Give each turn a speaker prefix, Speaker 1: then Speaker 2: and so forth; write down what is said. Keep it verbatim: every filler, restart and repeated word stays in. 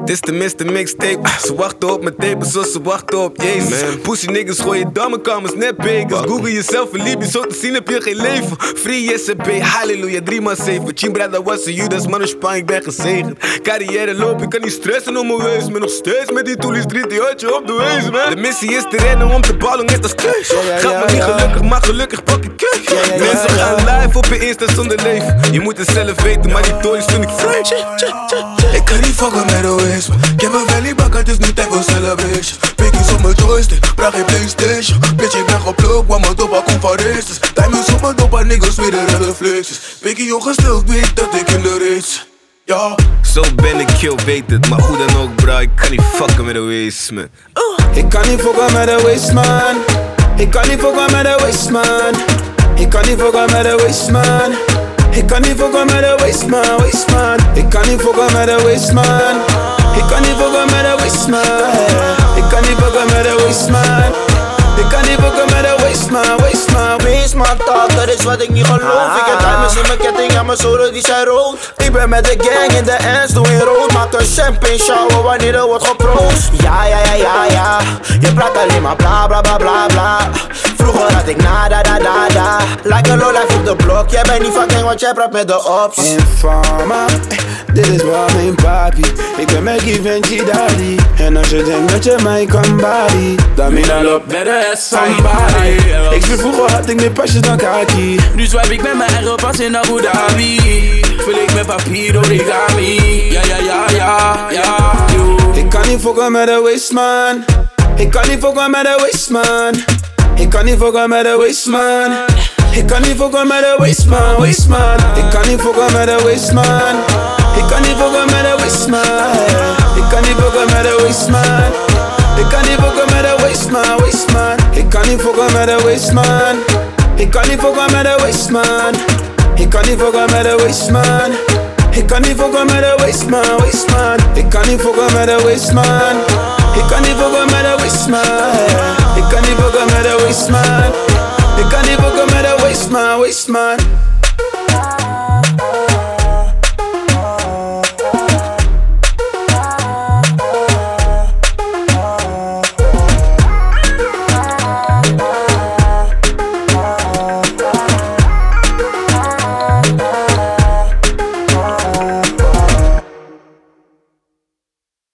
Speaker 1: Dit is tenminste mixtape. Ze wachten op mijn tape zoals ze wachten op Jezus. Man. Pussy niggas gooien dammekamers, net bagels. Google jezelf in Libië, zo te zien heb je geen leven. Free S B, halleluja, drie maal zeven. Chimbra, dat was een Judas, man, een span, ik ben gezegend. Carrière loop, ik kan niet stressen om mijn wees. Maar nog steeds met die toelies, drie die je op de wees, man. De missie is te rennen om te ballen, net als keus. Gaat me niet gelukkig, maar gelukkig pak ik keus. Mensen gaan live op je Insta zonder leven. Je moet het zelf weten, maar die toys vind ik vreemd.
Speaker 2: Ik kan niet fucken met de waste, man. Ik heb mijn belly bak, het is niet tijd voor celebration. Pickies op mijn joystick, vraag geen Playstation. Bitch, ik ben geplukt, want mijn dopa komt van races. Diamonds op mijn dopa, niggas weer de reflexes. Pickie ongesteld, weet dat ik in de race. Ja.
Speaker 1: Zo ben ik, kill, weet het. Maar hoe dan ook, bro, ik kan niet fucken met de waste, man.
Speaker 3: uh. Ik kan niet fucken met de waste, man. Ik kan niet fucken met de waste, man. Ik kan niet fucken met de waste, man. Ik kan niet fucken met de waste man, waste man. Ik kan niet fucken met de waste man. Ik kan niet fucken met de waste man. Ik kan niet fucken met de waste man. Ik kan niet fucken met de waste man, waste man.
Speaker 4: Waste man talk, dat is wat ik niet geloof. Ik heb diamonds in mijn ketting en mijn zolen die zijn rood. Ik ben met de gang in de ends, doe in rood. Maak een champagne shower wanneer er wordt geproost. Ja, ja, ja, ja, ja. Je praat alleen maar bla, bla, bla, bla, bla. Vroeger had ik nada, da, da, da. Like a low life op de blok. Jij bent niet fucking, want jij praat met de ops.
Speaker 3: Informa, dit is wel mijn papi. Ik ben met Givenchy daddy. En als je denkt dat je mij kan body, dan ben je op met de ass somebody. Ik speel vroeger had ik meer pasjes dan kaki.
Speaker 5: Nu swipe ik met mijn eigen pas in Abu Dhabi. Vul ik met papier origami. Ja, ja, ja, ja, ja.
Speaker 3: Ik kan niet fucken met de waste man. Ik kan niet fucken met de waste man. Ik kan niet fucken met de waste man. Ik kan niet fucken met de waste man, waste man. Ik kan niet fucken met de waste man. Ik kan niet fucken met de waste man. Ik kan niet fucken met de waste man. Ik kan niet fucken met de waste man, waste man. Ik kan niet fucken met de waste man. Ik kan niet fucken met de waste man. Ik kan niet fucken met de waste man. Ik kan niet fucken met de waste man, waste man. Ik kan niet fucken met de waste man. Ik kan niet fucken met de waste man. Ik kan niet fucken met de waste man. Ik kan niet fucken met de waste man, waste man.